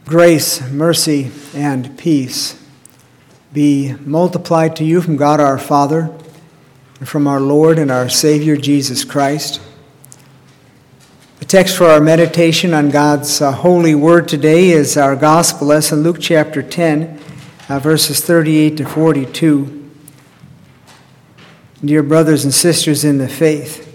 Grace, mercy, and peace be multiplied to you from God our Father and from our Lord and our Savior Jesus Christ. The text for our meditation on God's holy word today is our gospel lesson, Luke chapter 10, verses 38 to 42. Dear brothers and sisters in the faith,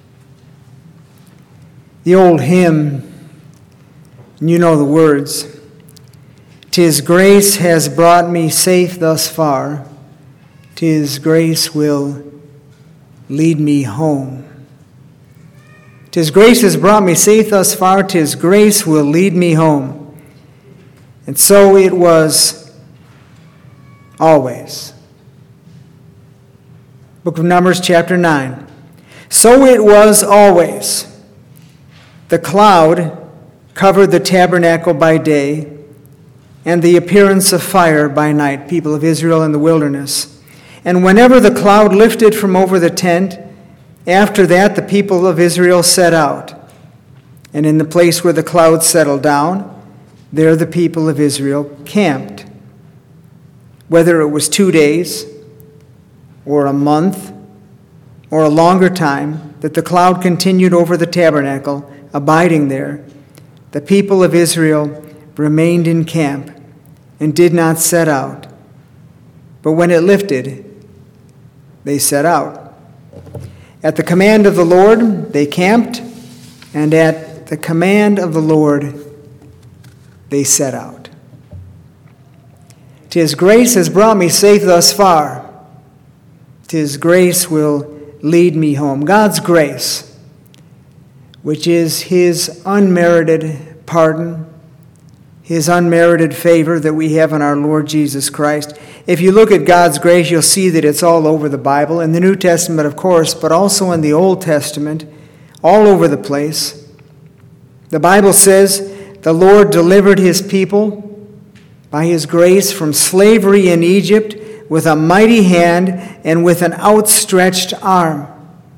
the old hymn, you know the words, "'Tis grace has brought me safe thus far, 'tis grace will lead me home. 'Tis grace has brought me safe thus far, 'tis grace will lead me home." And so it was always. Book of Numbers chapter 9. So it was always. The cloud covered the tabernacle by day, and the appearance of fire by night, people of Israel in the wilderness. And whenever the cloud lifted from over the tent, after that the people of Israel set out. And in the place where the cloud settled down, there the people of Israel camped. Whether it was 2 days, or a month, or a longer time, that the cloud continued over the tabernacle, abiding there, the people of Israel remained in camp and did not set out. But when it lifted, they set out. At the command of the Lord, they camped, and at the command of the Lord, they set out. "'Tis grace has brought me safe thus far. 'Tis grace will lead me home." God's grace, which is His unmerited pardon, His unmerited favor that we have in our Lord Jesus Christ. If you look at God's grace, you'll see that it's all over the Bible, in the New Testament, of course, but also in the Old Testament, all over the place. The Bible says the Lord delivered His people by His grace from slavery in Egypt with a mighty hand and with an outstretched arm.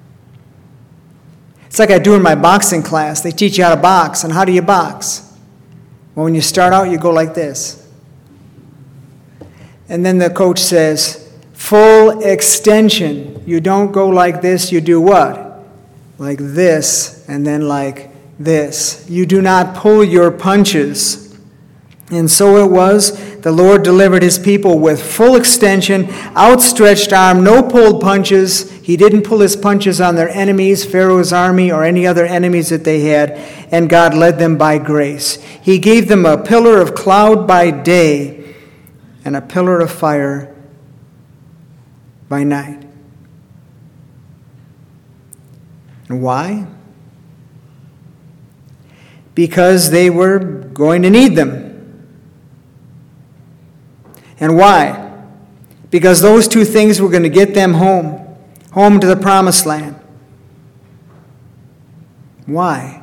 It's like I do in my boxing class. They teach you how to box. And how do you box? Well, when you start out, you go like this. And then the coach says, full extension. You don't go like this. You do what? Like this, and then like this. You do not pull your punches. And so it was, the Lord delivered His people with full extension, outstretched arm, no pulled punches. He didn't pull His punches on their enemies, Pharaoh's army, or any other enemies that they had, and God led them by grace. He gave them a pillar of cloud by day and a pillar of fire by night. And why? Because they were going to need them. And why? Because those two things were going to get them home to the promised land. Why?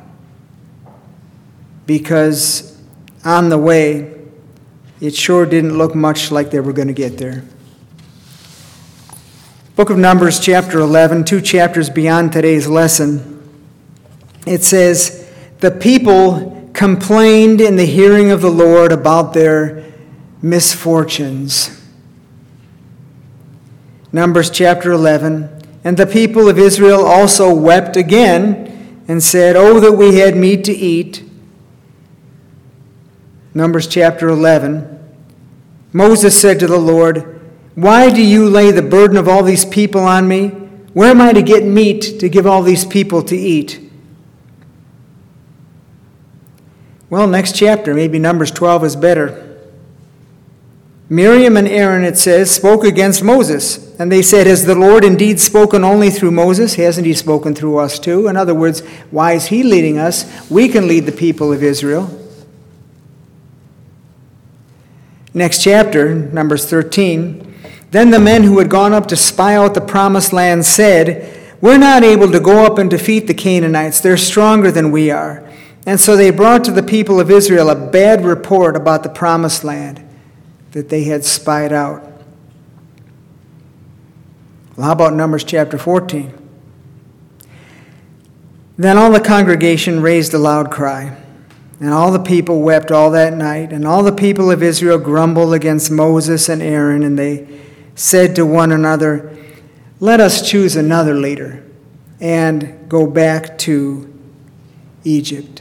Because on the way, it sure didn't look much like they were going to get there. Book of Numbers, chapter 11, 2 chapters beyond today's lesson. It says, the people complained in the hearing of the Lord about their misfortunes. Numbers chapter 11. And the people of Israel also wept again and said, "Oh, that we had meat to eat." Numbers chapter 11. Moses said to the Lord, "Why do you lay the burden of all these people on me? Where am I to get meat to give all these people to eat?" Well, next chapter, maybe Numbers 12 is better. Miriam and Aaron, it says, spoke against Moses. And they said, "Has the Lord indeed spoken only through Moses? Hasn't He spoken through us too?" In other words, why is He leading us? We can lead the people of Israel. Next chapter, Numbers 13. Then the men who had gone up to spy out the promised land said, "We're not able to go up and defeat the Canaanites. They're stronger than we are." And so they brought to the people of Israel a bad report about the promised land that they had spied out. Well, how about Numbers chapter 14? Then all the congregation raised a loud cry. And all the people wept all that night, and all the people of Israel grumbled against Moses and Aaron, and they said to one another, "Let us choose another leader and go back to Egypt."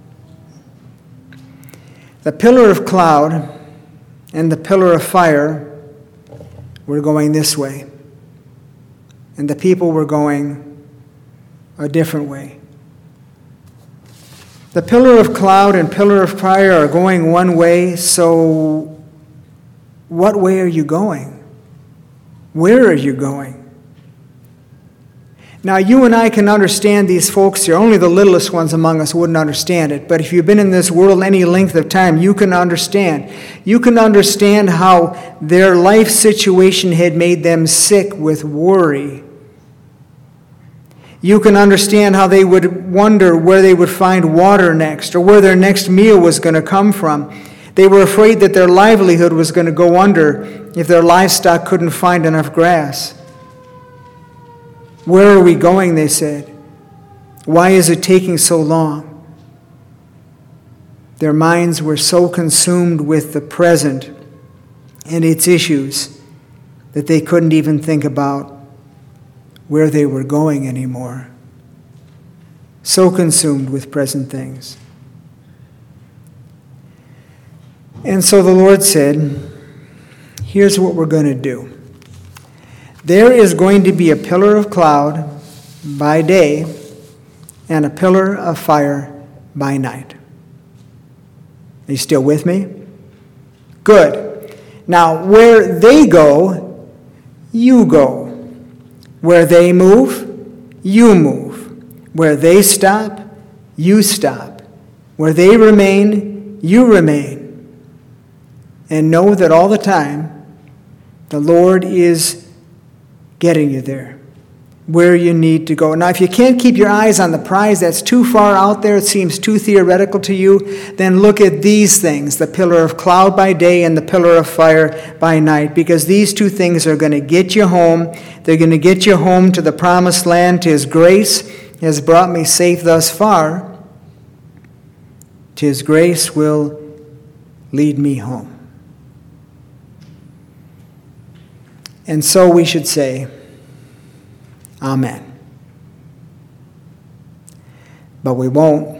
The pillar of cloud and the pillar of fire were going this way, and the people were going a different way. The pillar of cloud and pillar of fire are going one way, so what way are you going? Where are you going? Now, you and I can understand these folks here. Only the littlest ones among us wouldn't understand it. But if you've been in this world any length of time, you can understand. You can understand how their life situation had made them sick with worry. You can understand how they would wonder where they would find water next, or where their next meal was going to come from. They were afraid that their livelihood was going to go under if their livestock couldn't find enough grass. "Where are we going?" they said. "Why is it taking so long?" Their minds were so consumed with the present and its issues that they couldn't even think about where they were going anymore. So consumed with present things. And so the Lord said, here's what we're going to do. There is going to be a pillar of cloud by day and a pillar of fire by night. Are you still with me? Good. Now, where they go, you go. Where they move, you move. Where they stop, you stop. Where they remain, you remain. And know that all the time, the Lord is getting you there, where you need to go. Now, if you can't keep your eyes on the prize, that's too far out there, it seems too theoretical to you, then look at these things, the pillar of cloud by day and the pillar of fire by night, because these two things are going to get you home. They're going to get you home to the promised land. His grace has brought me safe thus far. His grace will lead me home. And so we should say, Amen. But we won't.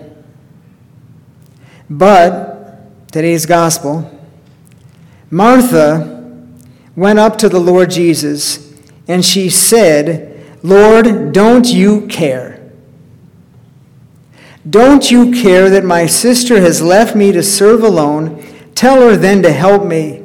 But, today's gospel, Martha went up to the Lord Jesus, and she said, "Lord, don't you care? Don't you care that my sister has left me to serve alone? Tell her then to help me."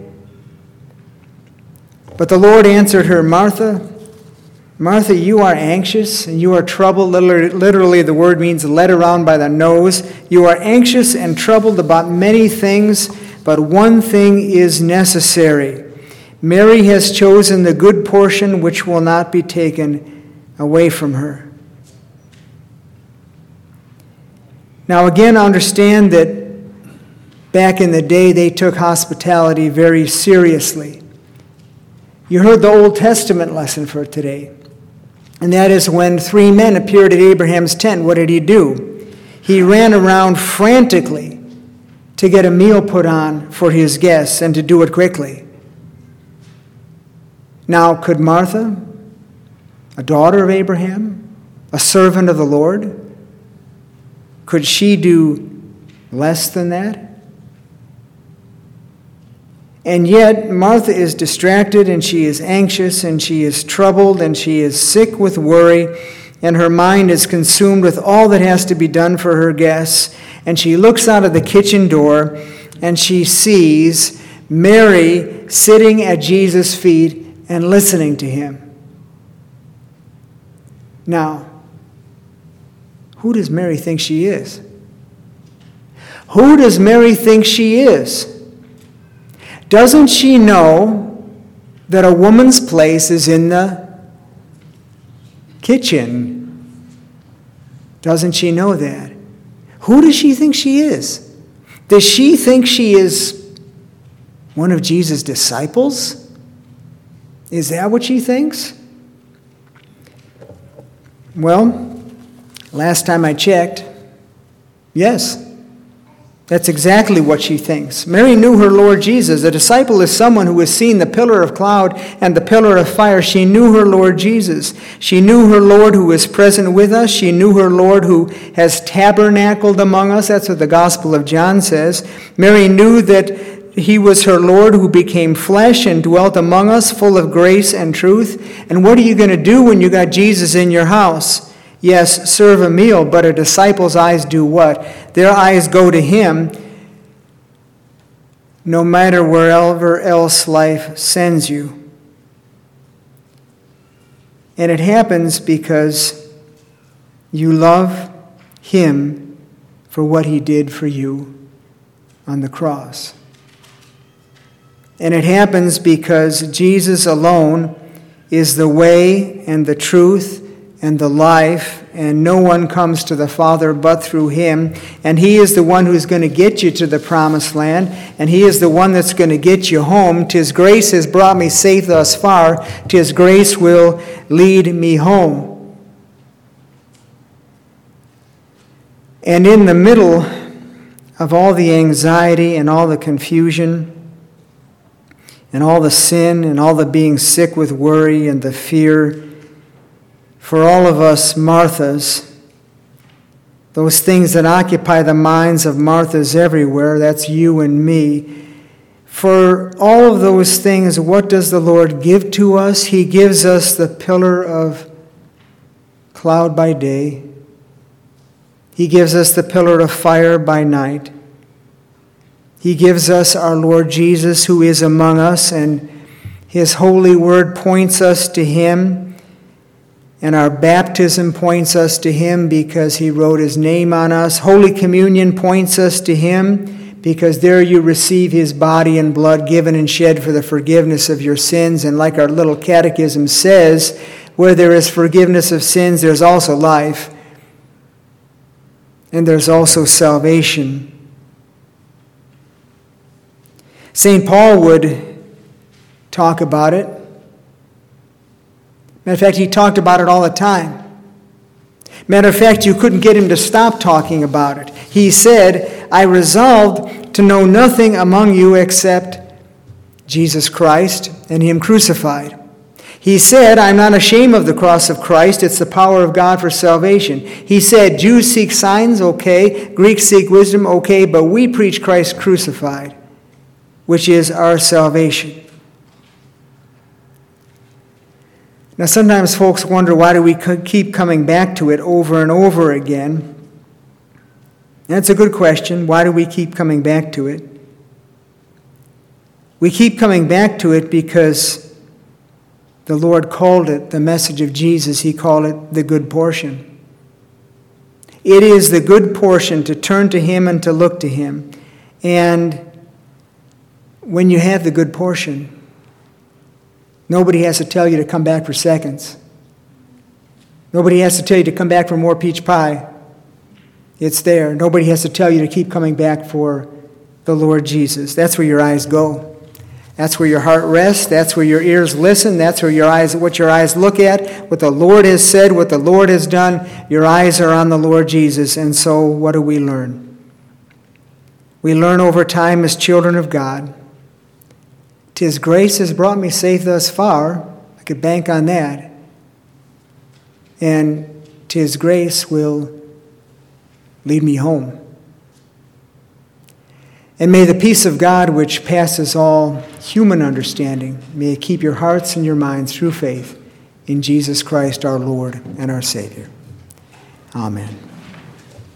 But the Lord answered her, "Martha, Martha, you are anxious and you are troubled." Literally, the word means led around by the nose. You are anxious and troubled about many things, but one thing is necessary. Mary has chosen the good portion which will not be taken away from her. Now again, understand that back in the day, they took hospitality very seriously. You heard the Old Testament lesson for today. And that is when 3 men appeared at Abraham's tent. What did he do? He ran around frantically to get a meal put on for his guests and to do it quickly. Now, could Martha, a daughter of Abraham, a servant of the Lord, could she do less than that? And yet, Martha is distracted, and she is anxious, and she is troubled, and she is sick with worry, and her mind is consumed with all that has to be done for her guests. And she looks out of the kitchen door, and she sees Mary sitting at Jesus' feet and listening to him. Now, who does Mary think she is? Who does Mary think she is? Doesn't she know that a woman's place is in the kitchen? Doesn't she know that? Who does she think she is? Does she think she is one of Jesus' disciples? Is that what she thinks? Well, last time I checked, yes. That's exactly what she thinks. Mary knew her Lord Jesus. A disciple is someone who has seen the pillar of cloud and the pillar of fire. She knew her Lord Jesus. She knew her Lord who is present with us. She knew her Lord who has tabernacled among us. That's what the Gospel of John says. Mary knew that he was her Lord who became flesh and dwelt among us, full of grace and truth. And what are you going to do when you got Jesus in your house? Yes, serve a meal, but a disciple's eyes do what? Their eyes go to him no matter wherever else life sends you. And it happens because you love him for what he did for you on the cross. And it happens because Jesus alone is the way and the truth and the life, and no one comes to the Father but through him. And he is the one who's going to get you to the promised land, and he is the one that's going to get you home. 'Tis grace has brought me safe thus far. 'Tis grace will lead me home. And in the middle of all the anxiety and all the confusion and all the sin and all the being sick with worry and the fear, for all of us Marthas, those things that occupy the minds of Marthas everywhere, that's you and me. For all of those things, what does the Lord give to us? He gives us the pillar of cloud by day. He gives us the pillar of fire by night. He gives us our Lord Jesus who is among us, and his holy word points us to him. And our baptism points us to him because he wrote his name on us. Holy Communion points us to him because there you receive his body and blood given and shed for the forgiveness of your sins. And like our little catechism says, where there is forgiveness of sins, there's also life. And there's also salvation. St. Paul would talk about it. Matter of fact, he talked about it all the time. Matter of fact, you couldn't get him to stop talking about it. He said, I resolved to know nothing among you except Jesus Christ and him crucified. He said, I'm not ashamed of the cross of Christ. It's the power of God for salvation. He said, Jews seek signs, okay. Greeks seek wisdom, okay. But we preach Christ crucified, which is our salvation. Now, sometimes folks wonder, why do we keep coming back to it over and over again? And that's a good question. Why do we keep coming back to it? We keep coming back to it because the Lord called it the message of Jesus. He called it the good portion. It is the good portion to turn to him and to look to him. And when you have the good portion, nobody has to tell you to come back for seconds. Nobody has to tell you to come back for more peach pie. It's there. Nobody has to tell you to keep coming back for the Lord Jesus. That's where your eyes go. That's where your heart rests. That's where your ears listen. That's where what your eyes look at. What the Lord has said, what the Lord has done. Your eyes are on the Lord Jesus. And so what do we learn? We learn over time as children of God. 'Tis grace has brought me safe thus far. I could bank on that. And 'tis grace will lead me home. And may the peace of God, which passes all human understanding, may it keep your hearts and your minds through faith in Jesus Christ our Lord and our Savior. Amen.